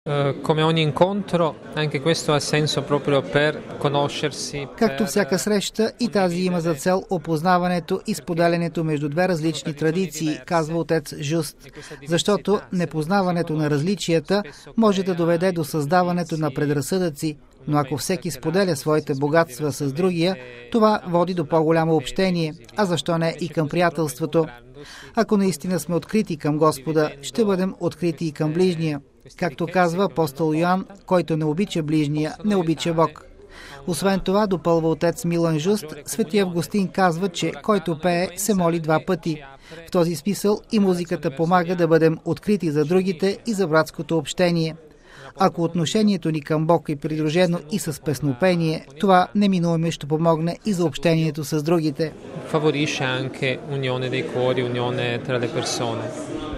Come ogni incontro, anche questo ha senso proprio per conoscersi. Както всяка среща, и тази има за цел опознаването и споделянето между две различни традиции, казва отец Жуст, защото непознаването на различията може да доведе до създаването на предразсъдъци, но ако всеки споделя своите богатства с другия, това води до по-голямо общение, а защо не и към приятелството. Ако наистина сме открити към Господа, ще бъдем открити и към ближния. Както казва апостол Йоан, който не обича ближния, не обича Бог. Освен това, допълва отец Милан Жуст, свети Августин казва, че който пее, се моли 2 пъти. В този смисъл и музиката помага да бъдем открити за другите и за братското общение. Ако отношението ни към Бог е придружено и с песнопение, това неминуемо ще помогне и за общението с другите. Favorisce anche unione dei cuori, unione tra le persone.